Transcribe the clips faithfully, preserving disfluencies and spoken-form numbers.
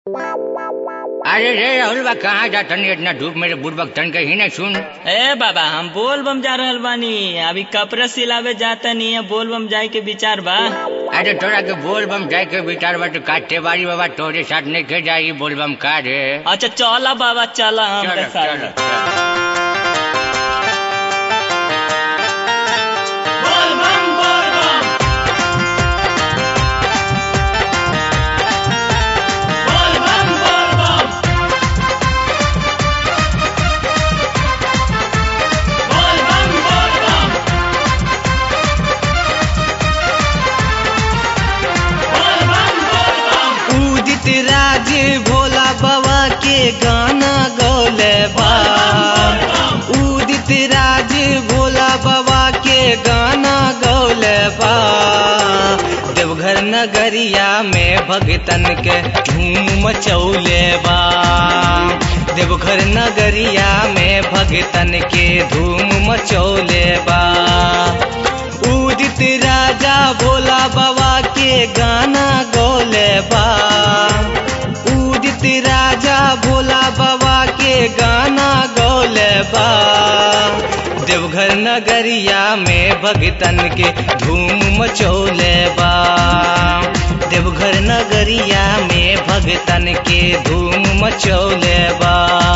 अरे रे राहुल बा कहाँ जा तनी इतना धूप मेरे बुढ़बक तन कहीं नहीं सुन। ए बाबा हम बोल बम जा रहल बानी, अभी कपड़ा सिलावे जाता नहीं है, बोल बम जाए के विचार बा। अरे तोरा के बोल बम जाए के विचार बा तो काटे बारी बाबा तोरे साथ नहीं के जाएगी बोल बम का रे। अच्छा चला बाबा चला हम चलो, साथ। चलो, चलो। बोल बम बोल बम बोल बम बोल बम बोल बम बोल बम बोल बम बोल बम। उदित राज भोला बाबा के गाना गौले बा। उदित राज भोला बाबा के गाना गौले बा। देवघर नगरिया में भगतन के धूम मचौले बा। देवघर नगरिया में भगतन के धूम मचौले बा। उदित राजा भोला बाबा के गाना गौले बा। उदित राजा भोला बाबा के गाना गौले बा। देवघर नगरिया में भगतन के धूम मचौले बा। देवघर नगरिया में भगतन के धूम मचौले बा।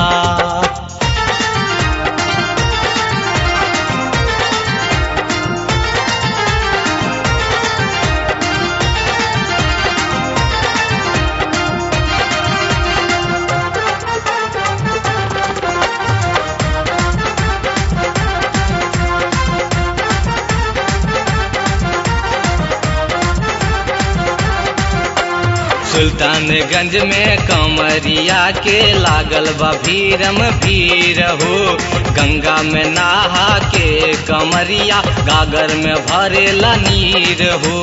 सुल्तानगंज में कमरिया के लागल बा भीरम भीर हो। गंगा में नहा के कमरिया गागर में भरेला नीर हो।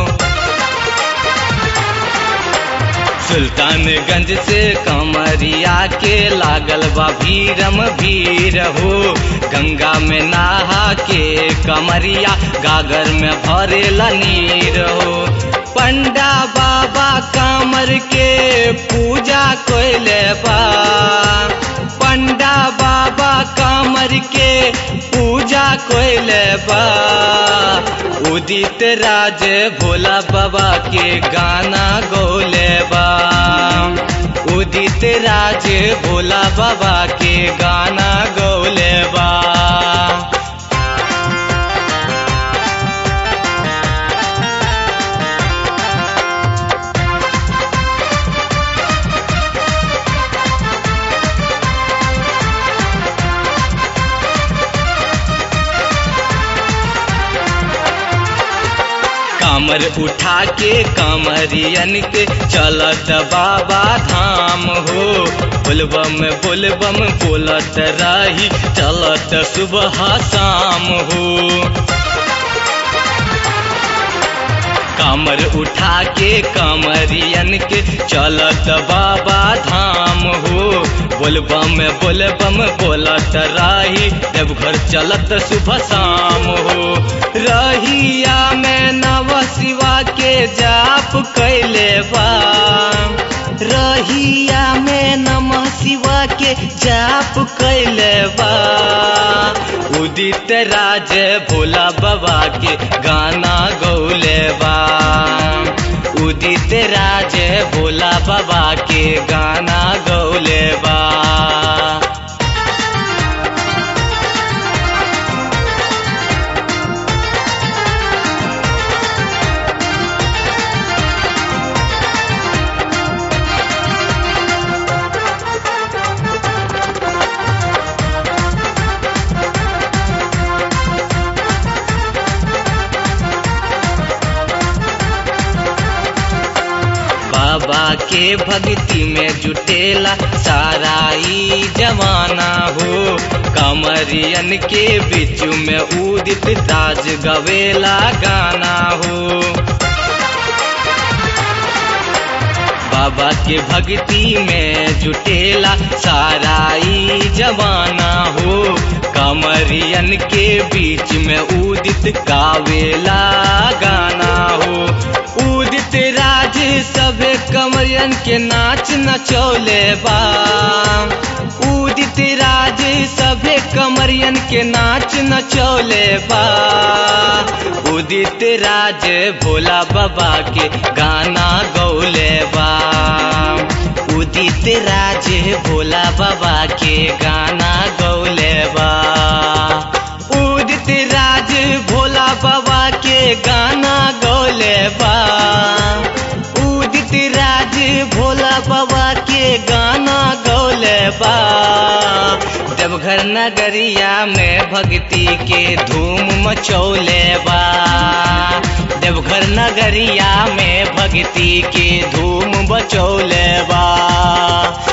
सुल्तानगंज से कमरिया के लागल बा भीरम भीर हो। गंगा में नहा के कमरिया गागर में भरेला नीर हो। पंडा बाबा कामर के पूजा कोइले बा। पंडा बाबा कामर के पूजा कोइले बा। उदित राज भोला बाबा के गाना गौले बा। उदित राज भोला बाबा के गाना गौले बा। कामर उठा के कामरियन के चलत बाबा धाम हो। बोलबम बोलबम बोलत रही चलत सुबह शाम हो। कामर उठा के कामरियन के चलत बाबा धाम हो। बोलबम बोलबम बोलत रही देवघर चलत सुबह शाम हो। रहिया में नव शिवा के जाप कैले बा। रहिया में नमः शिवा के जाप कैले बा। उदित राज भोला बाबा के गाना गौले बा। उदित राज भोला बाबा के गाना गौले बा। बाबा के भक्ति में जुटेला सारा ई जमाना हो। कमरियन के बीच में उदित राज गवेला गाना हो। बाबा के भक्ति में जुटेला सारा ई जमाना हो। कमरियन के बीच में उदित गावेला गाना हो। उदित राज सभे कमरियन के नाच नचौले बा। उदित राज सभे कमरियन के नाच नचौले बा। उदित राज भोला बाबा के गाना गौले बा। उदित राज भोला बाबा के गाना गौले बा। उदित राज भोला बाबा के गाना गौले बा। उदित राज भोला बाबा के गाना गौले बा। देवघर नगरिया में भक्ति के धूम मचौले बा। देवघर नगरिया में भक्ति के धूम मचौले बा।